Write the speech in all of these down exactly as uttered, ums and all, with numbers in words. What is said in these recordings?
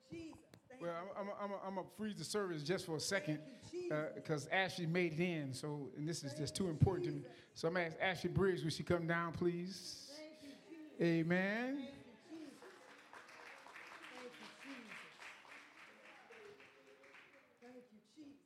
Jesus. Thank Well, you. I'm, I'm, I'm, I'm going to freeze the service just for a second because uh, Ashley made it in. So, and this is just too important to me. So I'm going to ask Ashley Briggs, will she come down, please? Thank you, Jesus. Amen. Thank you, Jesus. Thank you, Jesus. Thank you, Jesus.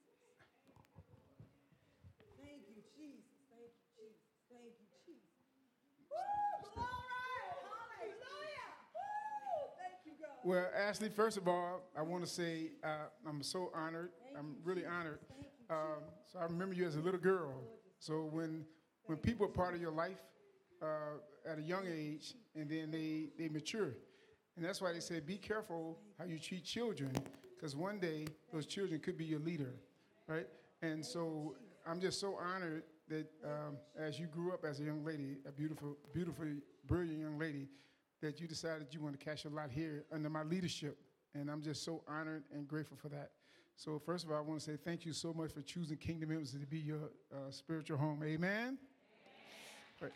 Thank you, Jesus. Thank you, Jesus. Thank you, Jesus. Woo! Glory! Hallelujah! Woo! Thank you, God. Well, Ashley, first of all, I want to say uh, I'm so honored. Thank I'm you, really Jesus. honored. Thank you, Um, so I remember you as a little girl. So when when people are part of your life uh, at a young age, and then they, they mature. And that's why they say, be careful how you treat children, because one day those children could be your leader, right? And so I'm just so honored that um, as you grew up as a young lady, a beautiful, beautiful, brilliant young lady, that you decided you want to cast your lot here under my leadership. And I'm just so honored and grateful for that. So first of all, I want to say thank you so much for choosing Kingdom Embassy to be your uh, spiritual home. Amen? Amen. Right.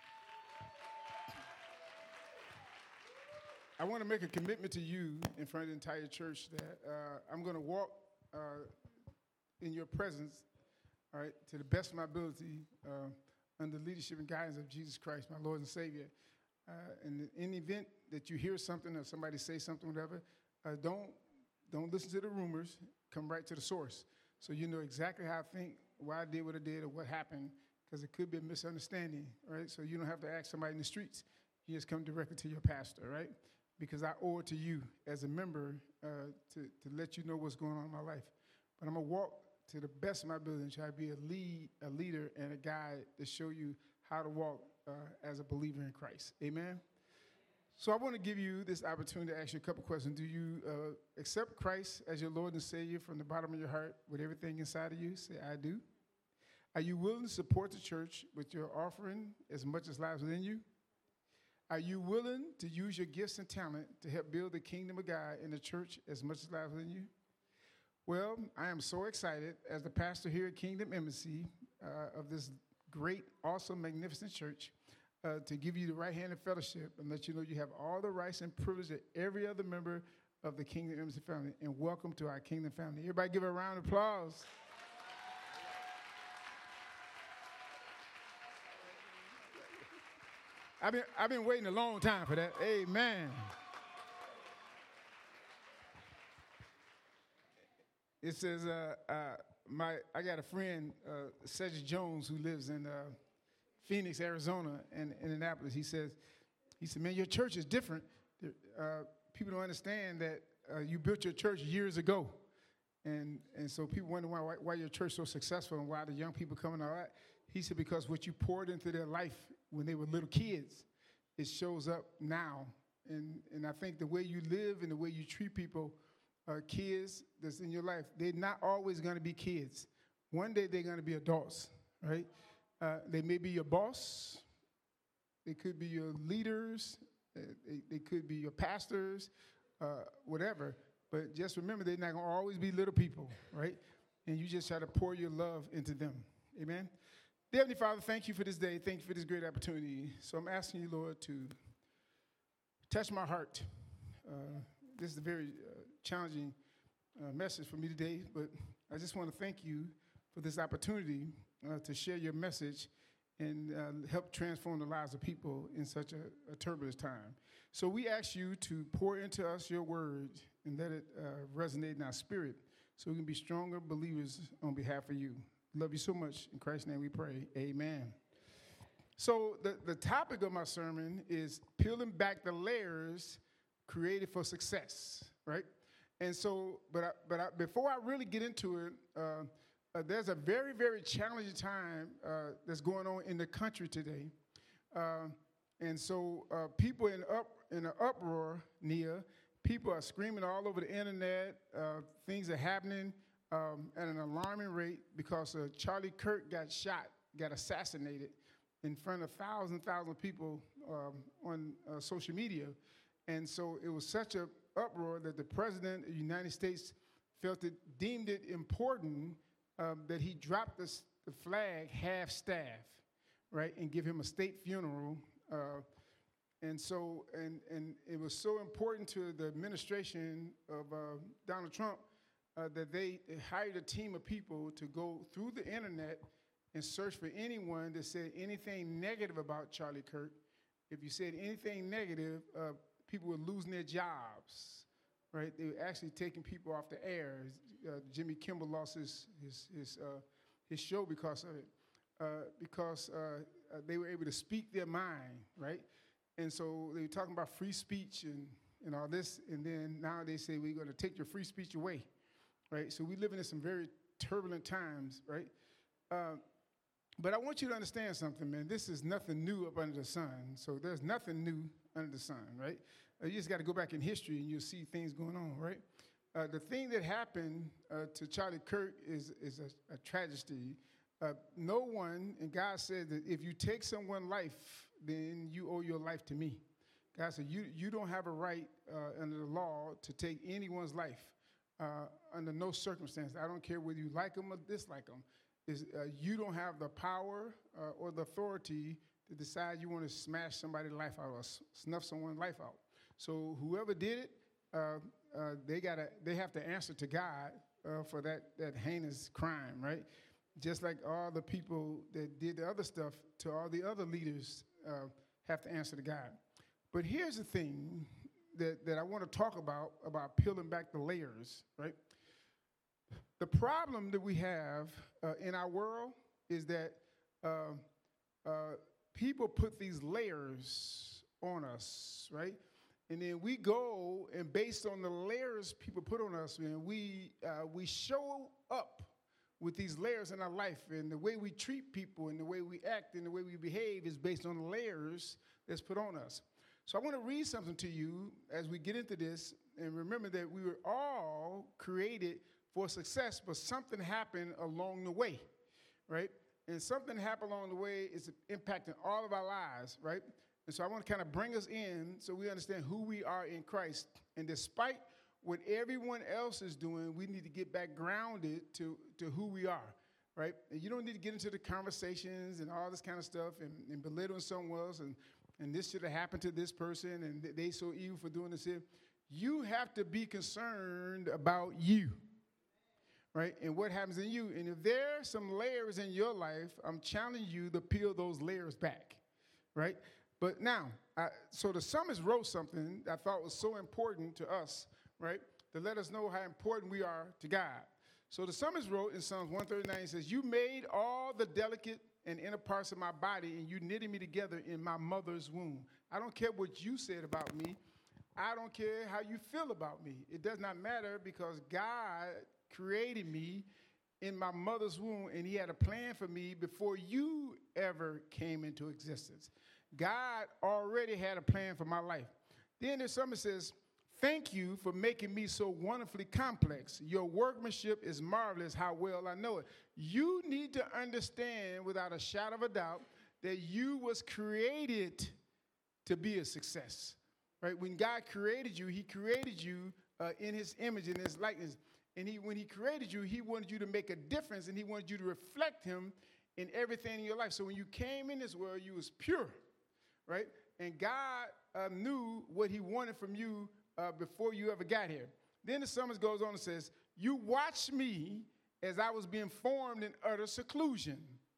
I want to make a commitment to you in front of the entire church that uh, I'm going to walk uh, in your presence, all right, to the best of my ability, uh, under the leadership and guidance of Jesus Christ, my Lord and Savior. Uh, and in the event that you hear something or somebody say something, whatever, uh, don't don't listen to the rumors. Come right to the source, so you know exactly how I think, why I did what I did, or what happened, because it could be a misunderstanding, right? So you don't have to ask somebody in the streets. You just come directly to your pastor, right? Because I owe it to you as a member uh, to, to let you know what's going on in my life. But I'm going to walk to the best of my ability and try to be a lead, a leader and a guide to show you how to walk uh, as a believer in Christ. Amen? So I want to give you this opportunity to ask you a couple questions. Do you uh, accept Christ as your Lord and Savior from the bottom of your heart with everything inside of you? Say, I do. Are you willing to support the church with your offering as much as lies within you? Are you willing to use your gifts and talent to help build the kingdom of God in the church as much as lies within you? Well, I am so excited as the pastor here at Kingdom Embassy uh, of this great, awesome, magnificent church uh, to give you the right hand of fellowship and let you know you have all the rights and privileges that every other member of the Kingdom Embassy family. And welcome to our Kingdom family. Everybody give a round of applause. I've been, I've been waiting a long time for that. Amen. It says, uh, uh, my I got a friend, uh, Cedric Jones, who lives in uh, Phoenix, Arizona, and Indianapolis. He says, he said, man, your church is different. Uh, people don't understand that uh, you built your church years ago. And and so people wonder why, why, why your church is so successful and why the young people coming all that. He said, because what you poured into their life when they were little kids, it shows up now. And and I think the way you live and the way you treat people, uh, kids that's in your life, they're not always going to be kids. One day they're going to be adults, right? Uh, they may be your boss. They could be your leaders. Uh, they, they could be your pastors, uh, whatever. But just remember, they're not going to always be little people, right? And you just try to pour your love into them. Amen? Dear Heavenly Father, thank you for this day. Thank you for this great opportunity. So I'm asking you, Lord, to touch my heart. Uh, this is a very uh, challenging uh, message for me today, but I just want to thank you for this opportunity uh, to share your message and uh, help transform the lives of people in such a, a turbulent time. So we ask you to pour into us your word and let it uh, resonate in our spirit so we can be stronger believers on behalf of you. Love you so much. In Christ's name we pray. Amen. So the, the topic of my sermon is peeling back the layers created for success, right? And so, but I, but I, before I really get into it, uh, uh, there's a very, very challenging time uh, that's going on in the country today. Uh, and so uh, people in up in an uproar, Nia, people are screaming all over the internet. Uh, things are happening um, at an alarming rate because uh, Charlie Kirk got shot, got assassinated in front of thousands, thousands of people um, on uh, social media. And so it was such an uproar that the president of the United States felt it, deemed it important um, that he dropped the, the flag half-staff, right, and give him a state funeral. Uh, And so, and, and it was so important to the administration of uh, Donald Trump uh, that they hired a team of people to go through the internet and search for anyone that said anything negative about Charlie Kirk. If you said anything negative, uh, people were losing their jobs, right? They were actually taking people off the air. Uh, Jimmy Kimmel lost his, his, his, uh, his show because of it, uh, because uh, uh, they were able to speak their mind, right? And so they were talking about free speech and, and all this, and then now they say we're going to take your free speech away, right? So we live in some very turbulent times, right? Uh, but I want you to understand something, man. This is nothing new up under the sun. So there's nothing new under the sun, right? Uh, you just got to go back in history and you'll see things going on, right? Uh, the thing that happened uh, to Charlie Kirk is, is a, a tragedy. Uh, no one, and God said that if you take someone's life, then you owe your life to me. God said, you, you don't have a right uh, under the law to take anyone's life uh, under no circumstance. I don't care whether you like them or dislike them. Is, uh, you don't have the power uh, or the authority to decide you want to smash somebody's life out or s- snuff someone's life out. So whoever did it, uh, uh, they gotta, they have to answer to God uh, for that, that heinous crime, right? Just like all the people that did the other stuff to all the other leaders uh, have to answer to God. But here's the thing that, that I want to talk about, about peeling back the layers, right? The problem that we have uh, in our world is that uh, uh, people put these layers on us, right? And then we go, and based on the layers people put on us, man, we, uh, we show up with these layers in our life, and the way we treat people and the way we act and the way we behave is based on the layers that's put on us. So I want to read something to you as we get into this, and remember that we were all created for success, but something happened along the way, right? And something happened along the way is impacting all of our lives, right? And so I want to kind of bring us in so we understand who we are in Christ. And despite what everyone else is doing, we need to get back grounded to, to who we are, right? And you don't need to get into the conversations and all this kind of stuff and, and belittling someone else and, and this should have happened to this person and they so evil for doing this here. You have to be concerned about you, right? And what happens in you. And if there's some layers in your life, I'm challenging you to peel those layers back, right? But now, I, so the psalmist wrote something I thought was so important to us, right, to let us know how important we are to God. So the psalmist wrote in Psalms one thirty-nine, he says, you made all the delicate and inner parts of my body, and you knitted me together in my mother's womb. I don't care what you said about me. I don't care how you feel about me. It does not matter because God created me in my mother's womb, and he had a plan for me before you ever came into existence. God already had a plan for my life. Then the psalmist says, thank you for making me so wonderfully complex. Your workmanship is marvelous, how well I know it. You need to understand without a shadow of a doubt that you was created to be a success, right? When God created you, he created you uh, in his image and his likeness. And he, when he created you, he wanted you to make a difference and he wanted you to reflect him in everything in your life. So when you came in this world, you was pure, right? And God uh, knew what he wanted from you Uh, before you ever got here. Then the psalmist goes on and says, you watched me as I was being formed in utter seclusion,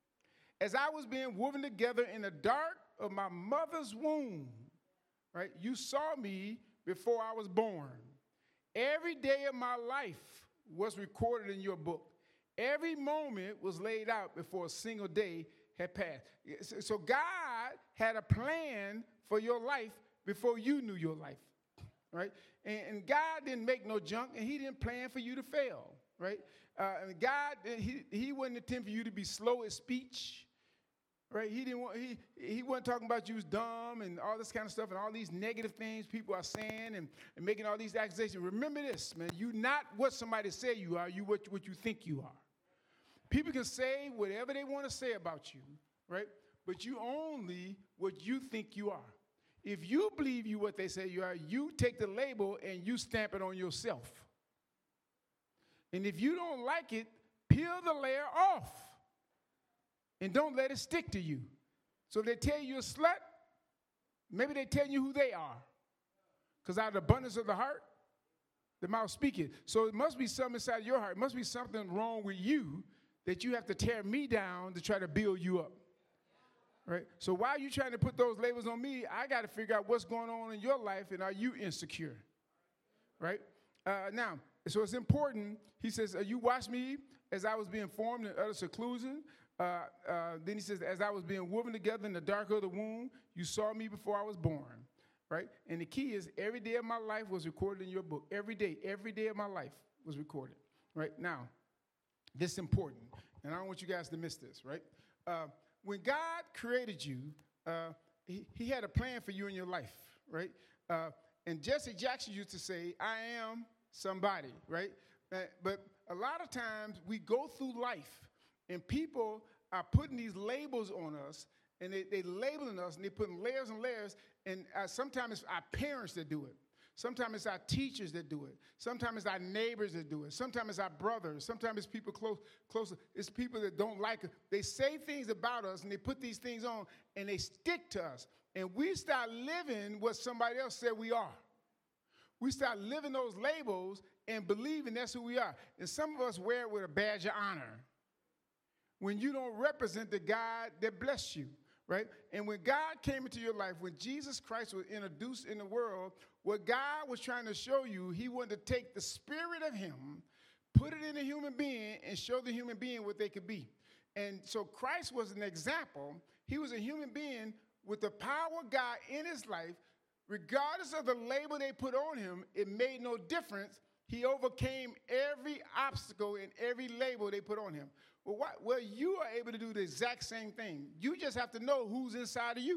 as I was being woven together in the dark of my mother's womb, right? You saw me before I was born. Every day of my life was recorded in your book. Every moment was laid out before a single day had passed. So God had a plan for your life before you knew your life. Right? And, and God didn't make no junk, and he didn't plan for you to fail, right? Uh, and God, he, he wasn't intending for you to be slow of speech, right? He didn't want, he, he wasn't talking about you was dumb and all this kind of stuff and all these negative things people are saying and, and making all these accusations. Remember this, man, you're not what somebody say you are, you what, what you think you are. People can say whatever they want to say about you, right? But you only what you think you are. If you believe you what they say you are, you take the label and you stamp it on yourself. And if you don't like it, peel the layer off and don't let it stick to you. So if they tell you a slut, Maybe they tell you who they are. Because out of the abundance of the heart, the mouth speaketh. So it must be something inside of your heart. It must be something wrong with you that you have to tear me down to try to build you up. Right? So while you're trying to put those labels on me, I got to figure out what's going on in your life, and are you insecure? Right? Uh, now, so it's important. He says, uh, you watched me as I was being formed in utter seclusion. Uh, uh, then he says, as I was being woven together in the dark of the womb, you saw me before I was born. Right? And the key is every day of my life was recorded in your book. Every day, every day of my life was recorded. Right? Now, this is important, and I don't want you guys to miss this. Right? Uh, when God created you, uh, he, he had a plan for you in your life. Right? Uh, and Jesse Jackson used to say, I am somebody. Right? Uh, but a lot of times we go through life, and people are putting these labels on us, and they, they labeling us, and they putting layers and layers, and uh, sometimes it's our parents that do it. Sometimes it's our teachers that do it. Sometimes it's our neighbors that do it. Sometimes it's our brothers. Sometimes it's people close, closer. It's people that don't like us. They say things about us, and they put these things on, and they stick to us. And we start living what somebody else said we are. We start living those labels and believing that's who we are. And some of us wear it with a badge of honor when you don't represent the God that blessed you. Right? And when God came into your life, when Jesus Christ was introduced in the world, what God was trying to show you, he wanted to take the spirit of him, put it in a human being, and show the human being what they could be. And so Christ was an example. He was a human being with the power of God in his life. Regardless of the label they put on him, it made no difference. He overcame every obstacle and every label they put on him. Well, why? Well, you are able to do the exact same thing. You just have to know who's inside of you.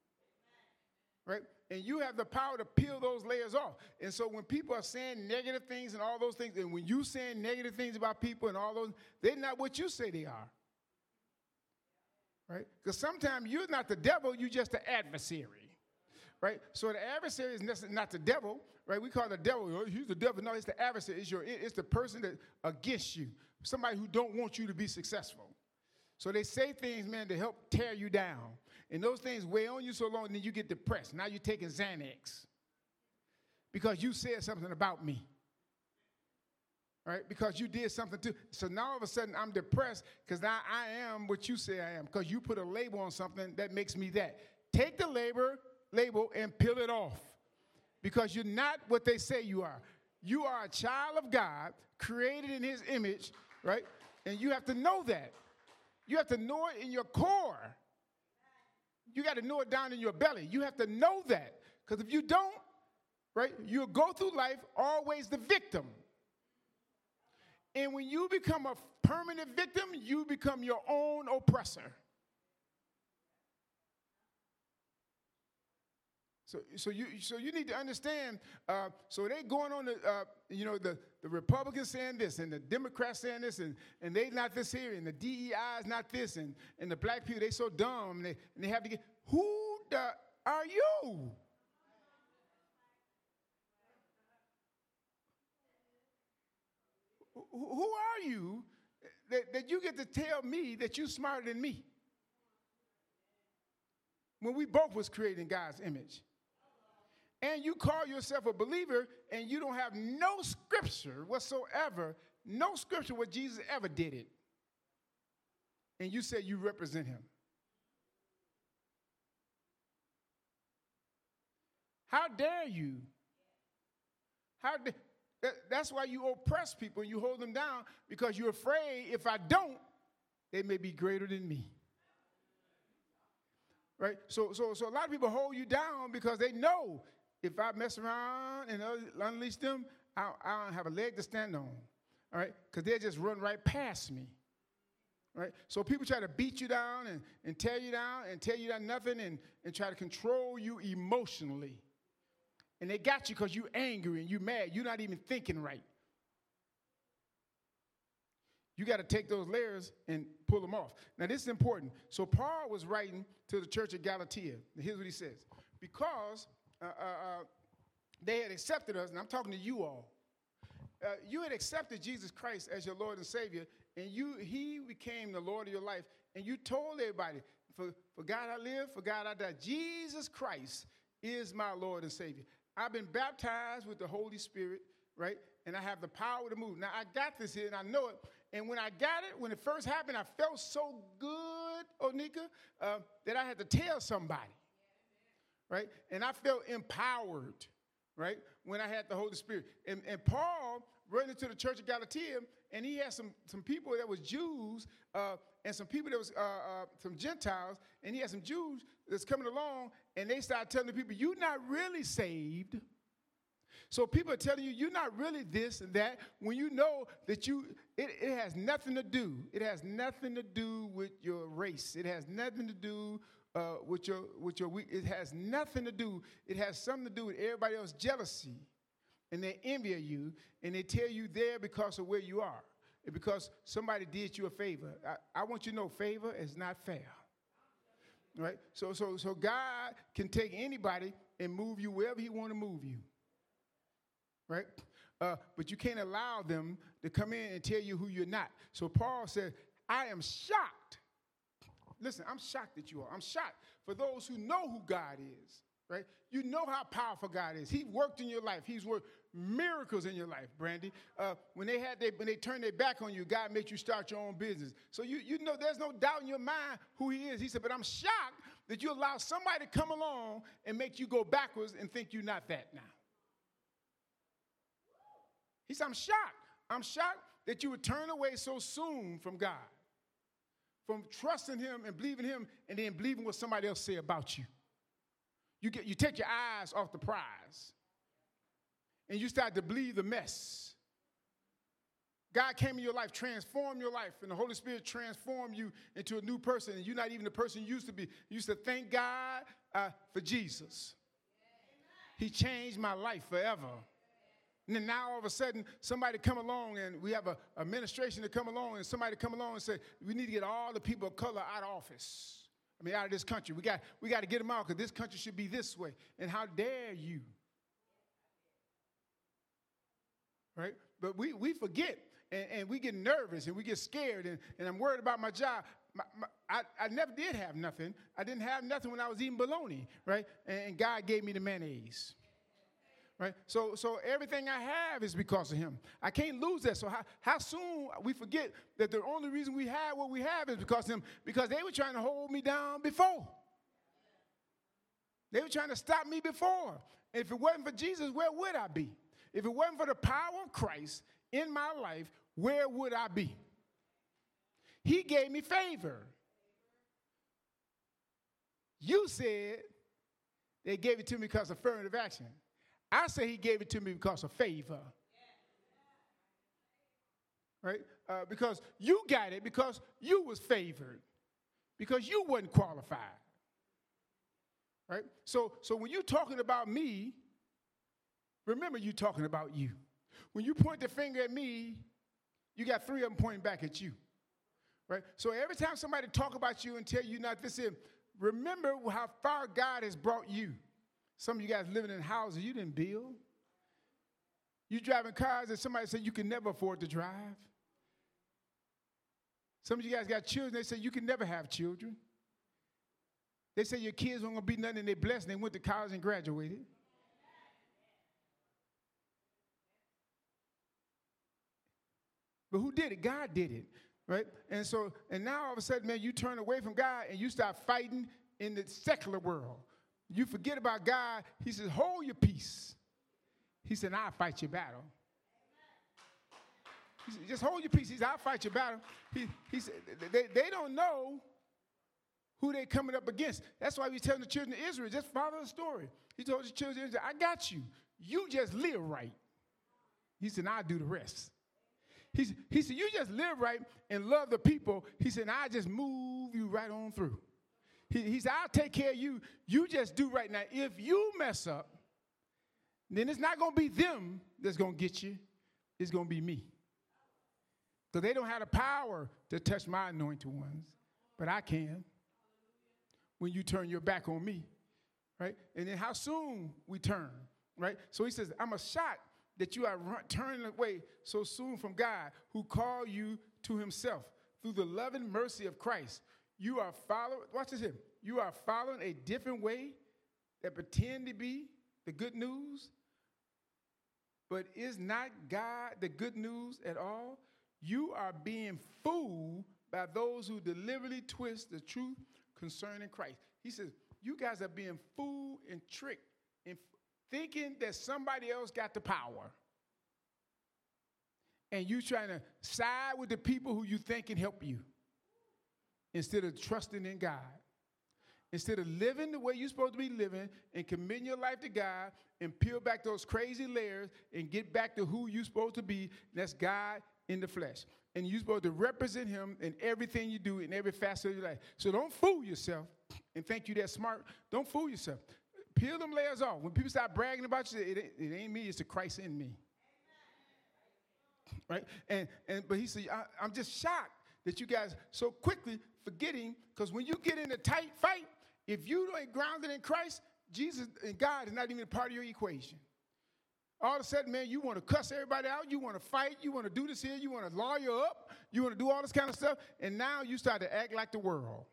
Right? And you have the power to peel those layers off. And so when people are saying negative things and all those things, and when you saying negative things about people and all those, they're not what you say they are. Right? Because sometimes you're not the devil, you're just the adversary. Right? So the adversary is not the devil. Right? We call the devil, oh, he's the devil. No, it's the adversary. It's, your, it's the person that against you. Somebody who don't want you to be successful. So they say things, man, to help tear you down. And those things weigh on you so long, then you get depressed. Now you're taking Xanax because you said something about me. Right? Because you did something too. So now all of a sudden I'm depressed because now I am what you say I am because you put a label on something that makes me that. Take the label, label and peel it off because you're not what they say you are. You are a child of God created in his image. Right? And you have to know that. You have to know it in your core. You got to know it down in your belly. You have to know that. Because if you don't, right, you'll go through life always the victim. And when you become a permanent victim, you become your own oppressor. So, so you, so you need to understand. Uh, so they going on the, uh, you know, the, the Republicans saying this, and the Democrats saying this, and, and they not this here, and the D E I is not this, and, and the black people they so dumb, and they, and they have to get. Who the are you? Who are you that, that you get to tell me that you're smarter than me? When we both was created in God's image. And you call yourself a believer, and you don't have no scripture whatsoever, no scripture where Jesus ever did it. And you say you represent him. How dare you? How da- that, that's why you oppress people and you hold them down, because you're afraid if I don't, they may be greater than me. Right? So, so, so a lot of people hold you down because they know if I mess around and unleash them, I, I don't have a leg to stand on. All right? Because they'll just run right past me. Right? So people try to beat you down and, and tear you down and tell you that nothing and, and try to control you emotionally. And they got you because you're angry and you're mad. You're not even thinking right. You got to take those layers and pull them off. Now, this is important. So Paul was writing to the church of Galatia. Here's what he says. Because uh, uh, uh, they had accepted us, and I'm talking to you all. Uh, you had accepted Jesus Christ as your Lord and Savior, and you he became the Lord of your life, and you told everybody, for, for God I live, for God I die. Jesus Christ is my Lord and Savior. I've been baptized with the Holy Spirit, right? And I have the power to move. Now, I got this here, and I know it. And when I got it, when it first happened, I felt so good, Onika, uh, that I had to tell somebody, right? And I felt empowered, right, when I had the Holy Spirit. And, and Paul ran into the church of Galatia, and he had some, some people that was Jews uh, and some people that was uh, uh, some Gentiles, and he had some Jews that's coming along, and they started telling the people, you're not really saved. So people are telling you, you're not really this and that, when you know that you, it, it has nothing to do. It has nothing to do with your race. It has nothing to do uh, with your, with your, it has nothing to do, it has something to do with everybody else's jealousy. And they envy you, and they tell you there because of where you are. And because somebody did you a favor. I, I want you to know favor is not fair. Right? So, so, so God can take anybody and move you wherever he want to move you. Right? Uh, but you can't allow them to come in and tell you who you're not. So Paul said, I am shocked. Listen, I'm shocked that you are. I'm shocked for those who know who God is. Right? You know how powerful God is. He worked in your life. He's worked miracles in your life, Brandy. Uh, when they had they, when they turned their back on you, God made you start your own business. So you, you know there's no doubt in your mind who he is. He said, but I'm shocked that you allow somebody to come along and make you go backwards and think you're not that now. He said, I'm shocked. I'm shocked that you would turn away so soon from God, from trusting him and believing him and then believing what somebody else say about you. You, get, you take your eyes off the prize and you start to believe the mess. God came in your life, transformed your life, and the Holy Spirit transformed you into a new person, and you're not even the person you used to be. You used to thank God uh, for Jesus. He changed my life forever. And then now all of a sudden, somebody come along, and we have a administration to come along, and somebody come along and say, we need to get all the people of color out of office. I mean, out of this country. We got, we got to get them out because this country should be this way. And how dare you? Right? But we, we forget, and, and we get nervous, and we get scared, and, and I'm worried about my job. My, my, I, I never did have nothing. I didn't have nothing when I was eating bologna, right? And God gave me the mayonnaise. Right? So, so everything I have is because of him. I can't lose that. So how, how soon we forget that the only reason we have what we have is because of him, because they were trying to hold me down before. They were trying to stop me before. If it wasn't for Jesus, where would I be? If it wasn't for the power of Christ in my life, where would I be? He gave me favor. You said they gave it to me because of affirmative action. I say he gave it to me because of favor. Right? Uh, because you got it because you was favored. Because you wasn't qualified. Right? So, so when you're talking about me, remember you're talking about you. When you point the finger at me, you got three of them pointing back at you. Right? So every time somebody talk about you and tell you not this in, remember how far God has brought you. Some of you guys living in houses you didn't build. You driving cars that somebody said you can never afford to drive. Some of you guys got children, they say you can never have children. They say your kids aren't going to be nothing and they're blessed and they went to college and graduated. But who did it? God did it, right? And so, and now all of a sudden, man, you turn away from God and you start fighting in the secular world. You forget about God. He says, hold your peace. He said, I'll fight your battle. He said, just hold your peace. He said, I'll fight your battle. He, he said, they, they don't know who they're coming up against. That's why he's telling the children of Israel, just follow the story. He told the children of Israel, I got you. You just live right. He said, I'll do the rest. He, he said, you just live right and love the people. He said, I'll just move you right on through. He, he said, I'll take care of you. You just do right now. If you mess up, then it's not going to be them that's going to get you. It's going to be me. Because they don't have the power to touch my anointed ones. But I can when you turn your back on me. Right? And then how soon we turn. Right? So he says, I'm a shock that you are run, turning away so soon from God who called you to himself through the loving mercy of Christ. You are following, watch this here. You are following a different way that pretend to be the good news, but is not God the good news at all, you are being fooled by those who deliberately twist the truth concerning Christ. He says, you guys are being fooled and tricked in thinking that somebody else got the power. And you trying to side with the people who you think can help you instead of trusting in God. Instead of living the way you're supposed to be living and committing your life to God and peel back those crazy layers and get back to who you're supposed to be, that's God in the flesh. And you're supposed to represent him in everything you do, in every facet of your life. So don't fool yourself and think you're that smart. Don't fool yourself. Peel them layers off. When people start bragging about you, it ain't, it ain't me, it's the Christ in me. Right? And, and but he said, I, I'm just shocked that you guys so quickly forgetting, because when you get in a tight fight, if you ain't grounded in Christ, Jesus and God is not even a part of your equation. All of a sudden, man, you want to cuss everybody out, you want to fight, you want to do this here, you want to lawyer up, you want to do all this kind of stuff, and now you start to act like the world.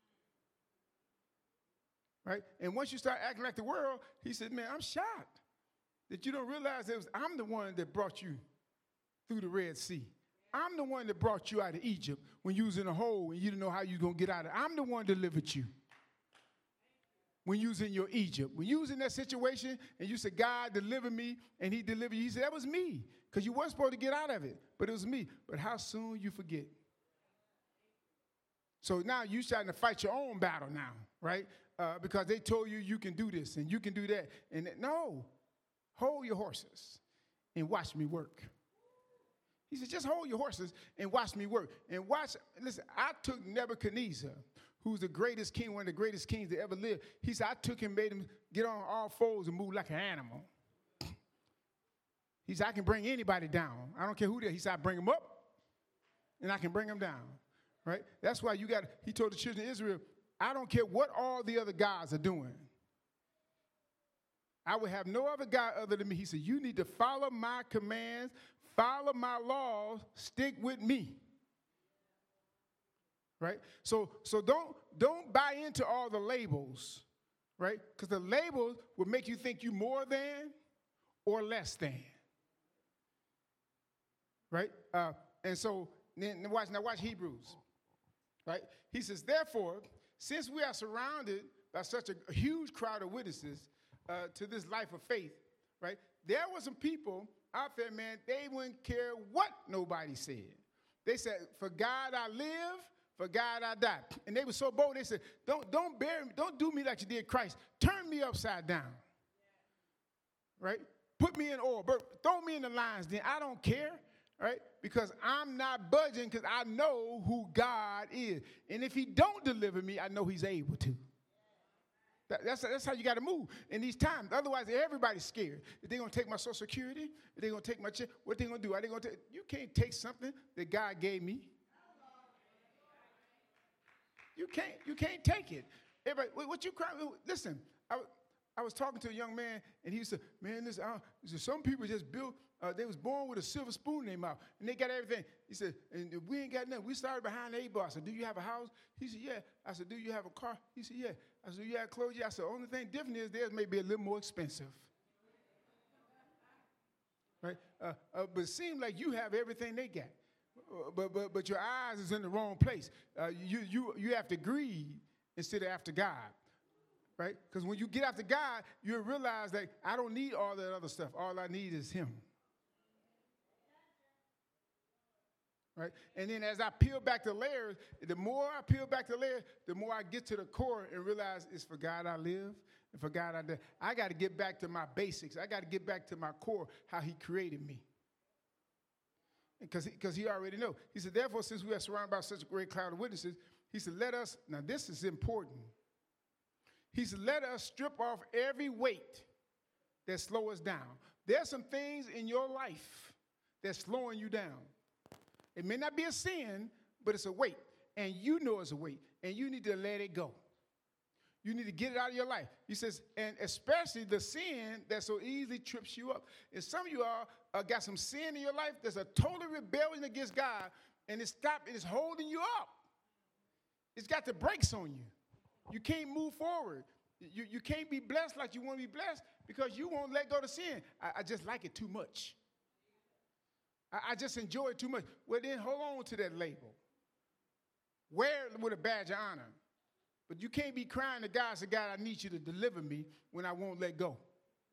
Right? And once you start acting like the world, he said, man, I'm shocked that you don't realize that it was, I'm the one that brought you through the Red Sea. I'm the one that brought you out of Egypt when you was in a hole and you didn't know how you was going to get out of it. I'm the one that delivered you when you was in your Egypt. When you was in that situation and you said, God delivered me, and he delivered you, he said, that was me, because you weren't supposed to get out of it, but it was me. But how soon you forget? So now you're starting to fight your own battle now, right? Uh, because they told you you can do this and you can do that. And that, no, hold your horses and watch me work. He said, just hold your horses and watch me work. And watch, listen, I took Nebuchadnezzar, who's the greatest king, one of the greatest kings that ever lived. He said, I took him, made him get on all fours and move like an animal. He said, I can bring anybody down. I don't care who they are. He said, I bring them up and I can bring them down, right? That's why you got, he told the children of Israel, I don't care what all the other gods are doing. I will have no other God other than me. He said, you need to follow my commands, follow my laws, stick with me. Right? So, so don't, don't buy into all the labels, right? Because the labels will make you think you more than or less than. Right? Uh, and so, then watch, now watch Hebrews. Right? He says, therefore, since we are surrounded by such a, a huge crowd of witnesses uh, to this life of faith, right? There were some people out there, man, they wouldn't care what nobody said. They said, for God I live, for God I die. And they were so bold, they said, don't, don't bury me, don't do me like you did Christ. Turn me upside down. Right? Put me in oil, throw me in the lions, then I don't care. Right? Because I'm not budging, because I know who God is. And if he don't deliver me, I know he's able to. That, that's, that's how you got to move in these times. Otherwise, everybody's scared. If they're going to take my Social Security, if they're going to take my check, what they going to do? Are they going to take? You can't take something that God gave me. You can't, you can't take it. Everybody, what you crying? Listen, I, I was talking to a young man, and he said, man, listen, uh, he said, some people just built, uh, they was born with a silver spoon in their mouth, and they got everything. He said, and we ain't got nothing. We started behind the eight ball. I said, do you have a house? He said, yeah. I said, do you have a car? He said, yeah. I said, do you have clothes? Yeah. I said, the only thing different is theirs may be a little more expensive. Right? Uh, uh, but it seems like you have everything they got. Uh, but, but, but your eyes is in the wrong place. Uh, you, you, you have to greed instead of after God. Right? Because when you get after God, you'll realize that I don't need all that other stuff. All I need is him. Right? And then as I peel back the layers, the more I peel back the layers, the more I get to the core and realize it's for God I live and for God I die. I got to get back to my basics. I got to get back to my core, how he created me. Because he, he already knows. He said, therefore, since we are surrounded by such a great cloud of witnesses, he said, let us, now this is important. He said, let us strip off every weight that slow us down. There's some things in your life that's slowing you down. It may not be a sin, but it's a weight. And you know it's a weight. And you need to let it go. You need to get it out of your life. He says, and especially the sin that so easily trips you up. And some of you all uh, got some sin in your life that's a total rebellion against God, and it's stopped, it's holding you up. It's got the brakes on you. You can't move forward. You, you can't be blessed like you want to be blessed because you won't let go to sin. I, I just like it too much. I, I just enjoy it too much. Well, then hold on to that label. Wear it with a badge of honor. But you can't be crying to God, say, God, I need you to deliver me when I won't let go.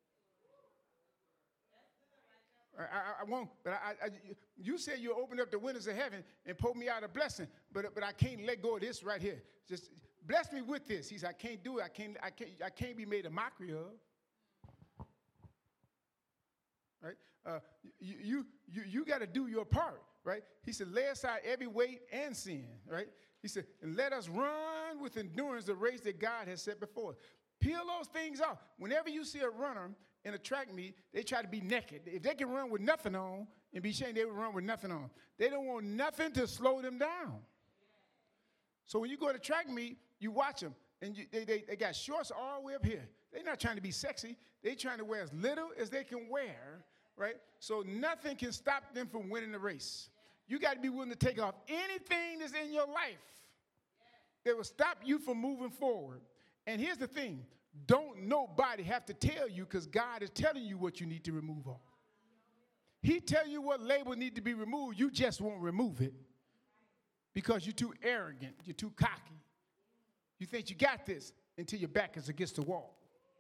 I, I, I won't, but I, I, you said you'll open up the windows of heaven and pour me out a blessing, but, but I can't let go of this right here. Just bless me with this. He said, I can't do it. I can't, I can't, I can't be made a mockery of. Right? Uh, you you you, you got to do your part, right? He said, lay aside every weight and sin, right? He said, and let us run with endurance the race that God has set before us. Peel those things off. Whenever you see a runner in a track meet, they try to be naked. If they can run with nothing on and be ashamed, they will run with nothing on. They don't want nothing to slow them down. So when you go to track meet, you watch them, and you, they, they, they got shorts all the way up here. They're not trying to be sexy. They're trying to wear as little as they can wear, right? So nothing can stop them from winning the race. You got to be willing to take off anything that's in your life that will stop you from moving forward. And here's the thing. Don't nobody have to tell you because God is telling you what you need to remove off. He tell you what label need to be removed. You just won't remove it because you're too arrogant. You're too cocky. You think you got this until your back is against the wall.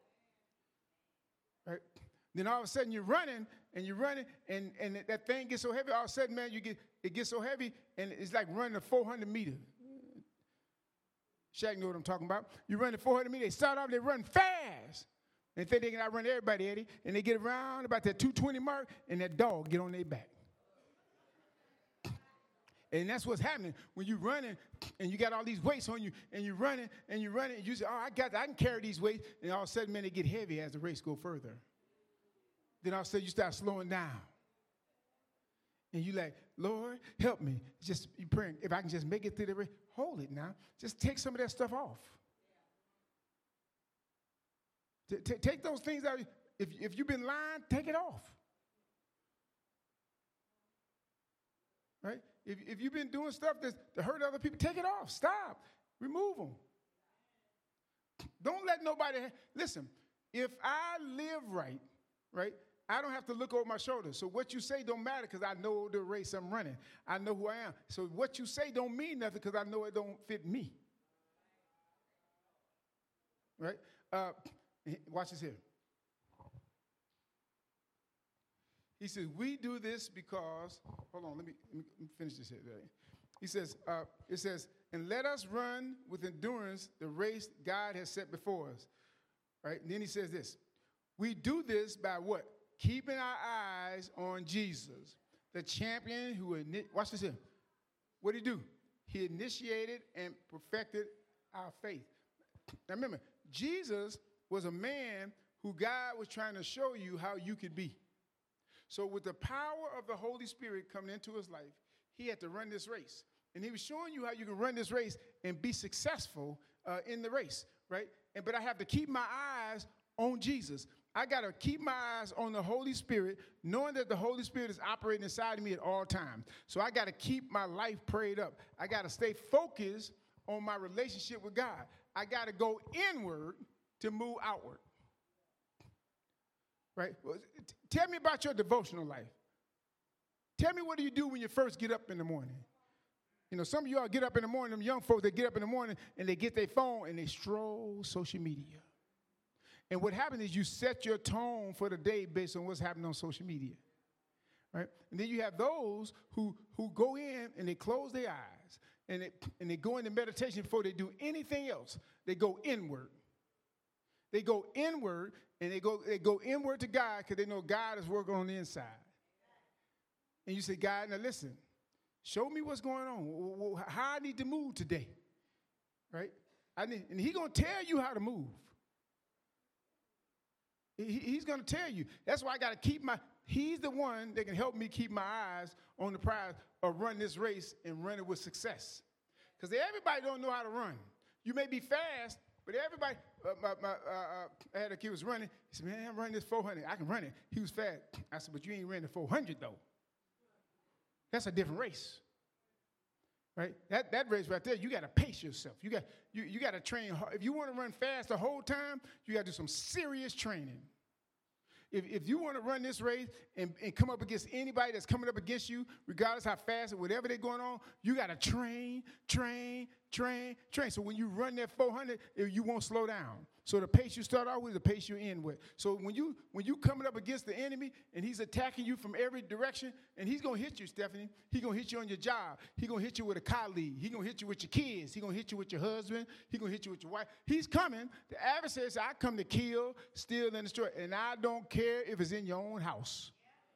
Right? Then all of a sudden you're running and you're running and, and that thing gets so heavy. All of a sudden, man, you get it gets so heavy and it's like running a four hundred meter. Shaq know what I'm talking about. You run the four hundred meters. They start off, they run fast. And think they can outrun everybody, Eddie. And they get around about that two twenty mark, and that dog get on their back. And that's what's happening when you're running, and you got all these weights on you, and you're running, and you're running, and you say, oh, I got, I can carry these weights. And all of a sudden, man, they get heavy as the race go further. Then all of a sudden, you start slowing down. And you like, Lord, help me. Just you praying, if I can just make it through the race, hold it now. Just take some of that stuff off. T- t- take those things out. If, if you've been lying, take it off. Right? If, if you've been doing stuff that's to hurt other people, take it off. Stop. Remove them. Don't let nobody, ha- listen, if I live right, right, I don't have to look over my shoulder. So what you say don't matter because I know the race I'm running. I know who I am. So what you say don't mean nothing because I know it don't fit me. Right? Uh, watch this here. He says, we do this because, hold on, let me, let me finish this here. He says, uh, it says, and let us run with endurance the race God has set before us. Right? And then he says this, we do this by what? Keeping our eyes on Jesus, the champion who, watch this here. What did he do? He initiated and perfected our faith. Now remember, Jesus was a man who God was trying to show you how you could be. So with the power of the Holy Spirit coming into his life, he had to run this race. And he was showing you how you can run this race and be successful uh, in the race, right? And but I have to keep my eyes on Jesus. I got to keep my eyes on the Holy Spirit, knowing that the Holy Spirit is operating inside of me at all times. So I got to keep my life prayed up. I got to stay focused on my relationship with God. I got to go inward to move outward. Right? Well, t- tell me about your devotional life. Tell me what do you do when you first get up in the morning? You know, some of y'all get up in the morning, them young folks, they get up in the morning and they get their phone and they stroll social media. And what happens is you set your tone for the day based on what's happening on social media, right? And then you have those who, who go in and they close their eyes and they, and they go into meditation before they do anything else. They go inward. They go inward and they go, they go inward to God because they know God is working on the inside. And you say, God, now listen, show me what's going on, how I need to move today, right? I need, and he's going to tell you how to move. He's going to tell you. That's why I got to keep my, he's the one that can help me keep my eyes on the prize of run this race and run it with success. Because everybody don't know how to run. You may be fast, but everybody, uh, my, my, uh, uh, I had a kid who was running. He said, man, I'm running this four hundred. I can run it. He was fast. I said, but you ain't running the four hundred though. That's a different race. Right? That, that race right there, you got to pace yourself. You got you, you got to train hard. If you want to run fast the whole time, you got to do some serious training. If, if you want to run this race and, and come up against anybody that's coming up against you, regardless how fast or whatever they're going on, you got to train, train, train, train. So when you run that four hundred, you won't slow down. So the pace you start out with is the pace you end with. So when you when you coming up against the enemy and he's attacking you from every direction, and he's going to hit you, Stephanie. He's going to hit you on your job. He's going to hit you with a colleague. He's going to hit you with your kids. He's going to hit you with your husband. He's going to hit you with your wife. He's coming. The adversary says, I come to kill, steal, and destroy. And I don't care if it's in your own house.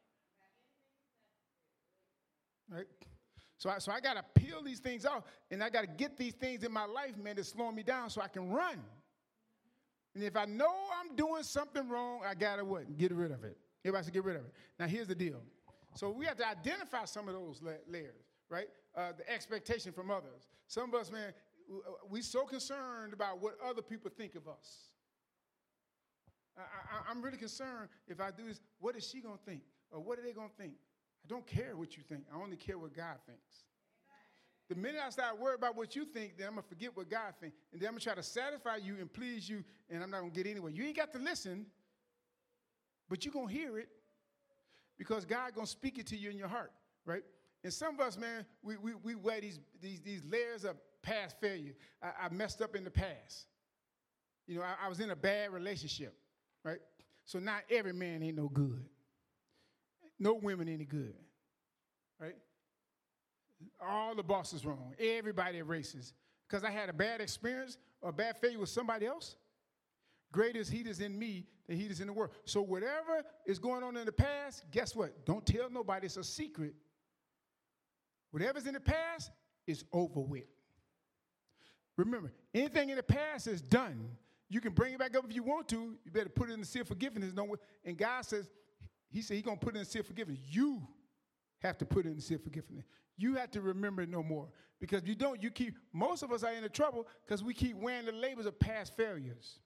Right? So I, so I got to peel these things off, and I got to get these things in my life, man, that's slowing me down so I can run. And if I know I'm doing something wrong, I got to what? Get rid of it. Everybody should get rid of it. Now, here's the deal. So we have to identify some of those la- layers, right? Uh, the expectation from others. Some of us, man, we so concerned about what other people think of us. I, I, I'm really concerned if I do this, what is she going to think? Or what are they going to think? I don't care what you think. I only care what God thinks. The minute I start worrying about what you think, then I'm going to forget what God thinks. And then I'm going to try to satisfy you and please you, and I'm not going to get anywhere. You ain't got to listen, but you're going to hear it because God going to speak it to you in your heart, right? And some of us, man, we we, we wear these, these, these layers of past failure. I, I messed up in the past. You know, I, I was in a bad relationship, right? So now every man ain't no good. No women any good, right? All the bosses wrong. Everybody racist. Because I had a bad experience or a bad failure with somebody else. Greater is he that's in me than he that's in the world. So whatever is going on in the past, guess what? Don't tell nobody. It's a secret. Whatever's in the past is over with. Remember, anything in the past is done. You can bring it back up if you want to. You better put it in the sea of forgiveness. And God says, he said he's going to put it in the sea of forgiveness. You have to put it in the sea of forgiveness. You have to remember it no more. Because you don't, you keep, most of us are in the trouble because we keep wearing the labels of past failures.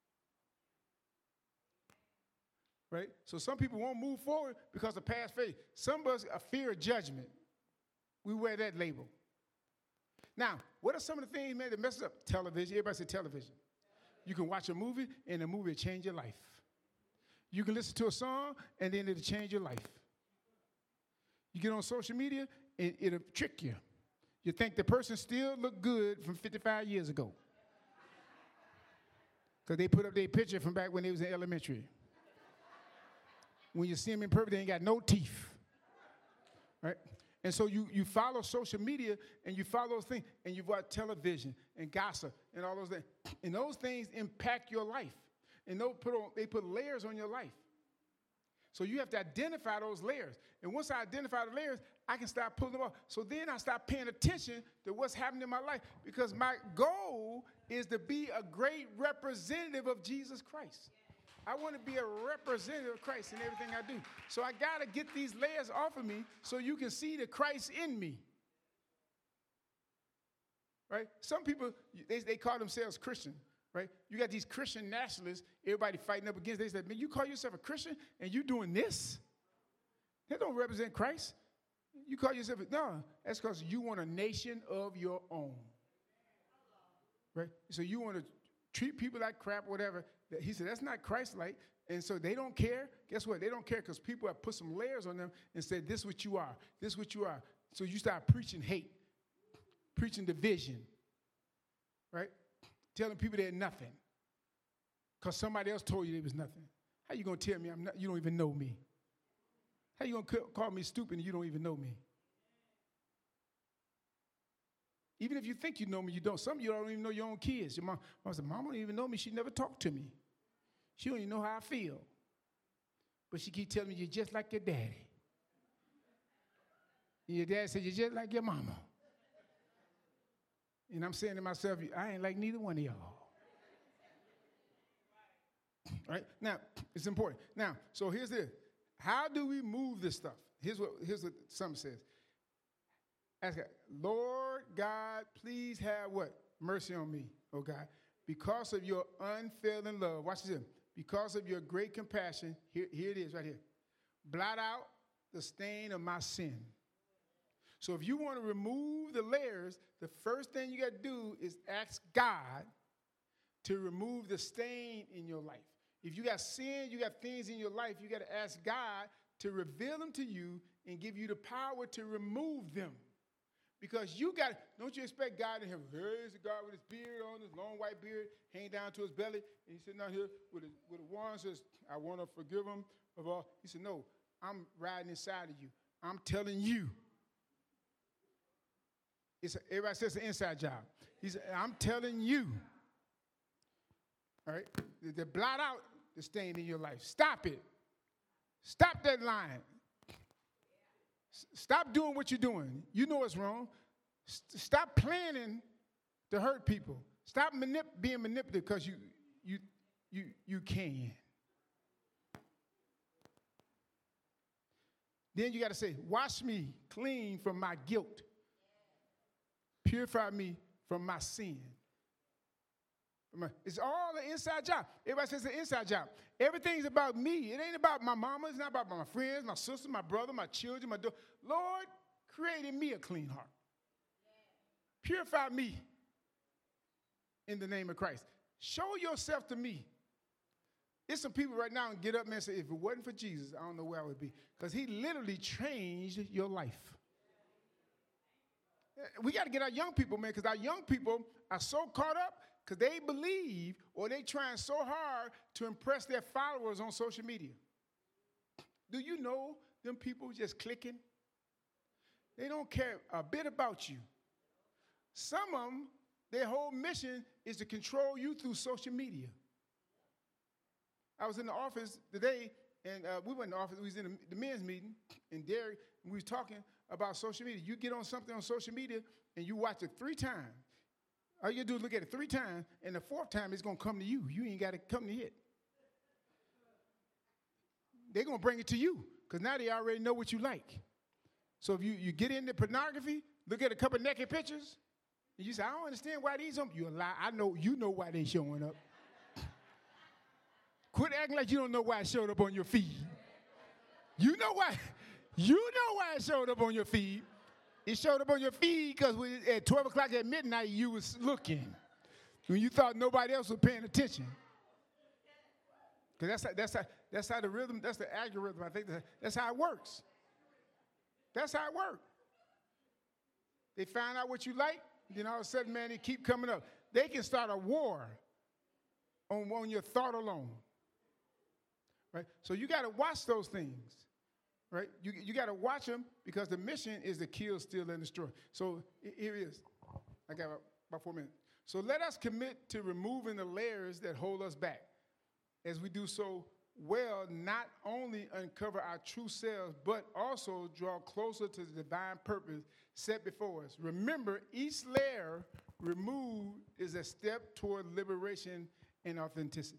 Right? So some people won't move forward because of past failure. Some of us are fear of judgment. We wear that label. Now, what are some of the things, man, that messes up? Television. Everybody say television. You can watch a movie, and the movie will change your life. You can listen to a song, and then it'll change your life. You get on social media, and it'll trick you. You think the person still look good from fifty-five years ago. Because they put up their picture from back when they was in elementary. When you see them in person, they ain't got no teeth. Right? And so you, you follow social media, and you follow those things, and you watch television and gossip and all those things. And those things impact your life. And they'll put on, they put layers on your life. So you have to identify those layers. And once I identify the layers, I can start pulling them off. So then I start paying attention to what's happening in my life because my goal is to be a great representative of Jesus Christ. I want to be a representative of Christ in everything I do. So I got to get these layers off of me so you can see the Christ in me. Right? Some people, they, they call themselves Christian. Right? You got these Christian nationalists, everybody fighting up against. They said, man, you call yourself a Christian and you doing this? That don't represent Christ. You call yourself, a, no, that's because you want a nation of your own. Right? So you want to treat people like crap, whatever. He said, that's not Christ-like. And so they don't care. Guess what? They don't care because people have put some layers on them and said, this is what you are. This is what you are. So you start preaching hate, preaching division. Right? Telling people they're nothing because somebody else told you they was nothing. How you going to tell me I'm not, you don't even know me? How you going to call me stupid and you don't even know me? Even if you think you know me, you don't. Some of you don't even know your own kids. Your mom, mom said, Mom don't even know me. She never talked to me. She don't even know how I feel. But she keep telling me you're just like your daddy. And your dad said you're just like your mama. And I'm saying to myself, I ain't like neither one of y'all. Right? Now, it's important. Now, so here's this. How do we move this stuff? Here's what, here's what something says. Ask God, Lord God, please have what? Mercy on me, oh God. Because of your unfailing love. Watch this. Because of your great compassion, here, here it is right here. Blot out the stain of my sin. So if you want to remove the layers, the first thing you got to do is ask God to remove the stain in your life. If you got sin, you got things in your life, you got to ask God to reveal them to you and give you the power to remove them. Because you got, don't you expect God to have, here's the God with his beard on, his long white beard, hanging down to his belly, and he's sitting out here with a, with a wand, says, I want to forgive him of all. He said, no, I'm riding inside of you. I'm telling you. It's a, everybody says it's an inside job. He said, I'm telling you. All right? To blot out the stain in your life. Stop it. Stop that lying. Stop doing what you're doing. You know it's wrong. Stop planning to hurt people. Stop manip- being manipulative because you, you, you, you can. Then you got to say, wash me clean from my guilt. Purify me from my sin. It's all an inside job. Everybody says it's an inside job. Everything's about me. It ain't about my mama. It's not about my friends, my sister, my brother, my children, my daughter. Lord, create in me a clean heart. Purify me in the name of Christ. Show yourself to me. There's some people right now and get up and say, if it wasn't for Jesus, I don't know where I would be. Because he literally changed your life. We got to get our young people, man, because our young people are so caught up because they believe or they trying so hard to impress their followers on social media. Do you know them people just clicking? They don't care a bit about you. Some of them, their whole mission is to control you through social media. I was in the office today, and uh, we went in the office. We was in the, the men's meeting, and Derek, and we was talking about social media. You get on something on social media, and you watch it three times. All you do is look at it three times, and the fourth time it's going to come to you. You ain't got to come to it. They're going to bring it to you, because now they already know what you like. So if you, you get into pornography, look at a couple naked pictures, and you say, I don't understand why these are. You're a lie. I know, you know why they showing up. Quit acting like you don't know why it showed up on your feed. You know why. You know why it showed up on your feed. It showed up on your feed because at twelve o'clock at midnight, you was looking. When you thought nobody else was paying attention. Because that's how, that's, how, that's how the rhythm, that's the algorithm. I think that's, that's how it works. That's how it works. They find out what you like, then all of a sudden, man, they keep coming up. They can start a war on, on your thought alone. Right? So you got to watch those things. Right? You, you got to watch them because the mission is to kill, steal, and destroy. So here it is. I got about, about four minutes. So let us commit to removing the layers that hold us back. As we do so well, not only uncover our true selves, but also draw closer to the divine purpose set before us. Remember, each layer removed is a step toward liberation and authenticity.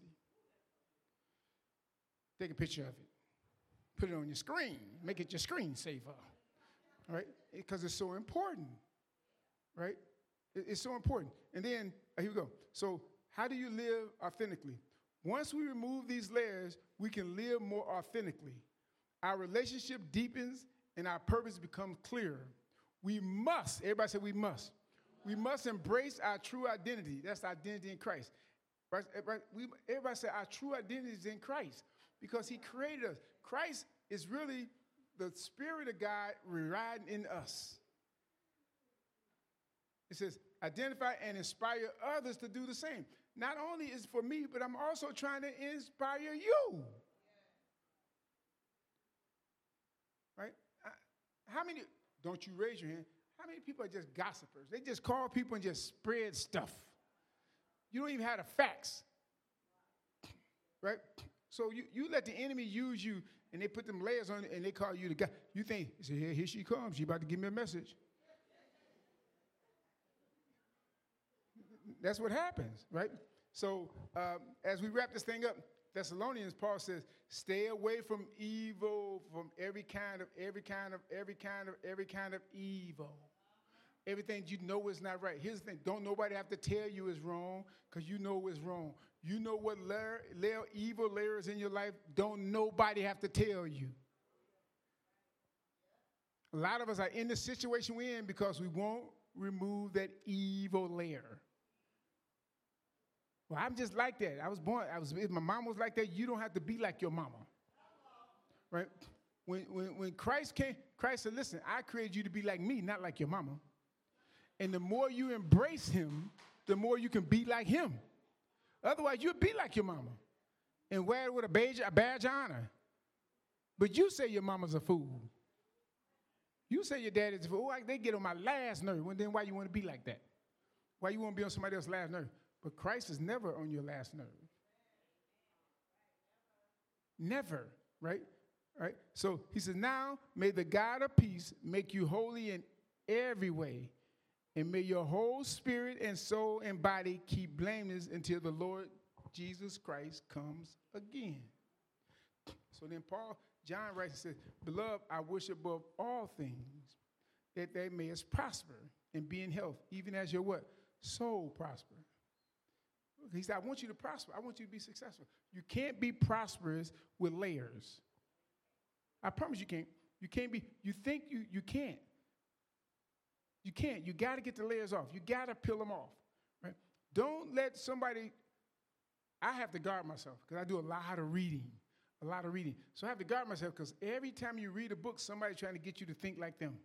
Take a picture of it. Put it on your screen. Make it your screensaver. Right? Because it's so important. Right? It's so important. And then, uh, here we go. So, how do you live authentically? Once we remove these layers, we can live more authentically. Our relationship deepens and our purpose becomes clearer. We must, everybody say we must. We must embrace our true identity. That's our identity in Christ. Right? We, everybody say our true identity is in Christ because he created us. Christ is really the Spirit of God residing in us. It says, identify and inspire others to do the same. Not only is it for me, but I'm also trying to inspire you. Right? How many, don't you raise your hand, how many people are just gossipers? They just call people and just spread stuff. You don't even have the facts. Right? So you, you let the enemy use you, and they put them layers on it, and they call you the guy. You think, you say, here, here she comes. She about to give me a message. That's what happens, right? So um, as we wrap this thing up, Thessalonians, Paul says, stay away from evil, from every kind of, every kind of, every kind of, every kind of evil. Everything you know is not right. Here's the thing. Don't nobody have to tell you is wrong because you know it's wrong. You know what layer, layer, evil layers in your life. Don't nobody have to tell you. A lot of us are in the situation we're in because we won't remove that evil layer. Well, I'm just like that. I was born, I was, if my mom was like that, you don't have to be like your mama. Right? When, when, when Christ came, Christ said, listen, I created you to be like me, not like your mama. And the more you embrace him, the more you can be like him. Otherwise, you'll be like your mama and wear it with a badge, a badge of honor. But you say your mama's a fool. You say your daddy's a fool. Oh, they get on my last nerve. Well, then why you want to be like that? Why you want to be on somebody else's last nerve? But Christ is never on your last nerve. Never, right? Right? So he says, now may the God of peace make you holy in every way, and may your whole spirit and soul and body keep blameless until the Lord Jesus Christ comes again. So then Paul, John writes and says, beloved, I wish above all things that they may prosper and be in health, even as your what? Soul prosper. He said, I want you to prosper. I want you to be successful. You can't be prosperous with layers. I promise you can't. You can't be, you think you, you can't. You can't. You got to get the layers off. You got to peel them off. Right? Don't let somebody, I have to guard myself because I do a lot of reading, a lot of reading. So I have to guard myself because every time you read a book, somebody's trying to get you to think like them.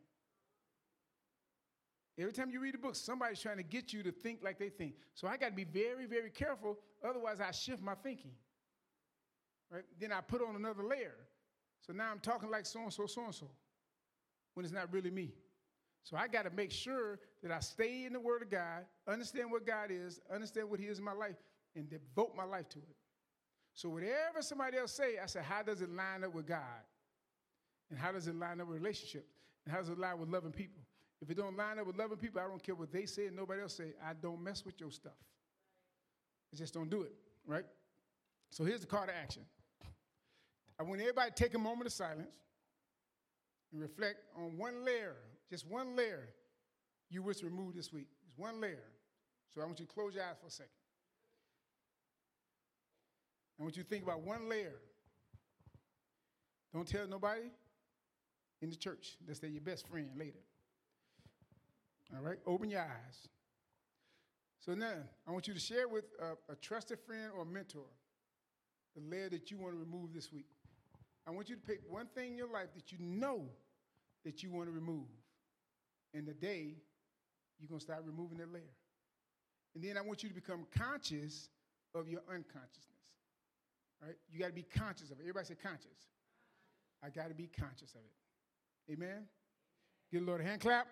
Every time you read a book, somebody's trying to get you to think like they think. So I got to be very, very careful. Otherwise, I shift my thinking. Right? Then I put on another layer. So now I'm talking like so-and-so, so-and-so, when it's not really me. So I got to make sure that I stay in the Word of God, understand what God is, understand what he is in my life, and devote my life to it. So whatever somebody else say, I say, how does it line up with God? And how does it line up with relationships? And how does it line with loving people? If it don't line up with loving people, I don't care what they say and nobody else say. I don't mess with your stuff. I just don't do it, right? So here's the call to action. I want everybody to take a moment of silence and reflect on one layer, just one layer you wish to remove this week. Just one layer. So I want you to close your eyes for a second. I want you to think about one layer. Don't tell nobody in the church. Let's say your best friend later. All right? Open your eyes. So now, I want you to share with a, a trusted friend or mentor the layer that you want to remove this week. I want you to pick one thing in your life that you know that you want to remove. And today, you're going to start removing that layer. And then I want you to become conscious of your unconsciousness. Right? You got to be conscious of it. Everybody say conscious. I got to be conscious of it. Amen? Give the Lord a hand clap.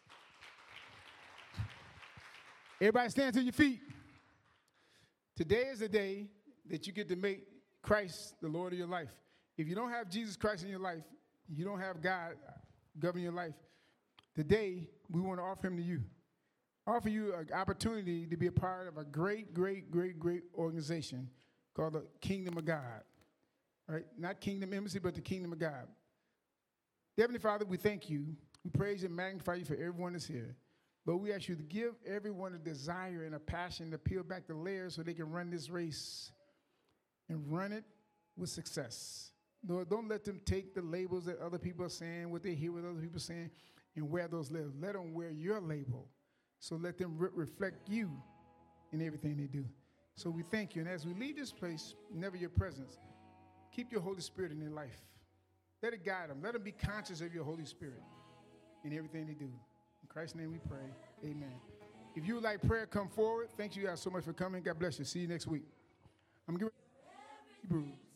Everybody stand to your feet. Today is the day that you get to make Christ the Lord of your life. If you don't have Jesus Christ in your life, you don't have God govern your life, today we want to offer him to you. Offer you an opportunity to be a part of a great, great, great, great organization called the Kingdom of God. Right? Not Kingdom Embassy, but the Kingdom of God. Heavenly Father, we thank you. We praise and magnify you for everyone that's here. But we ask you to give everyone a desire and a passion to peel back the layers so they can run this race and run it with success. Lord, don't let them take the labels that other people are saying, what they hear what other people are saying, and wear those labels. Let them wear your label. So let them re- reflect you in everything they do. So we thank you. And as we leave this place, never your presence, keep your Holy Spirit in their life. Let it guide them. Let them be conscious of your Holy Spirit in everything they do. In Christ's name we pray. Amen. If you would like prayer, come forward. Thank you guys so much for coming. God bless you. See you next week. I'm going to give Hebrew.